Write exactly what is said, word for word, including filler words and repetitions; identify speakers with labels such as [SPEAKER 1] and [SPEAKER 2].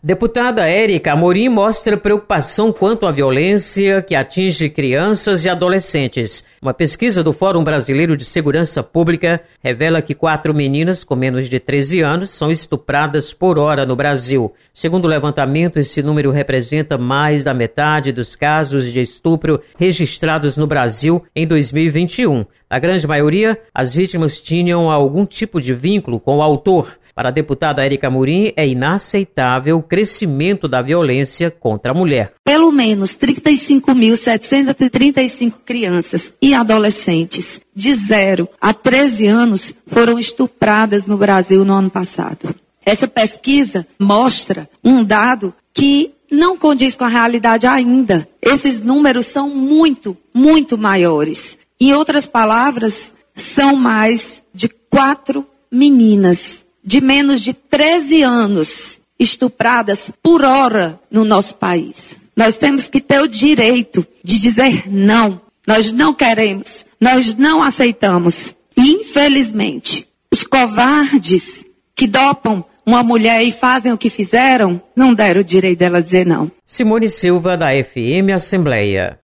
[SPEAKER 1] Deputada Érica Amorim mostra preocupação quanto à violência que atinge crianças e adolescentes. Uma pesquisa do Fórum Brasileiro de Segurança Pública revela que quatro meninas com menos de treze anos são estupradas por hora no Brasil. Segundo o levantamento, esse número representa mais da metade dos casos de estupro registrados no Brasil em dois mil e vinte e um. Na grande maioria, as vítimas tinham algum tipo de vínculo com o autor. Para a deputada Érica Amorim, é inaceitável o crescimento da violência contra a mulher.
[SPEAKER 2] Pelo menos trinta e cinco mil setecentas e trinta e cinco crianças e adolescentes de zero a treze anos foram estupradas no Brasil no ano passado. Essa pesquisa mostra um dado que não condiz com a realidade ainda. Esses números são muito, muito maiores. Em outras palavras, são mais de quatro meninas de menos de treze anos estupradas por hora no nosso país. Nós temos que ter o direito de dizer não. Nós não queremos, nós não aceitamos. E, infelizmente, os covardes que dopam uma mulher e fazem o que fizeram, não deram o direito dela dizer não.
[SPEAKER 1] Simone Silva, da F M Assembleia.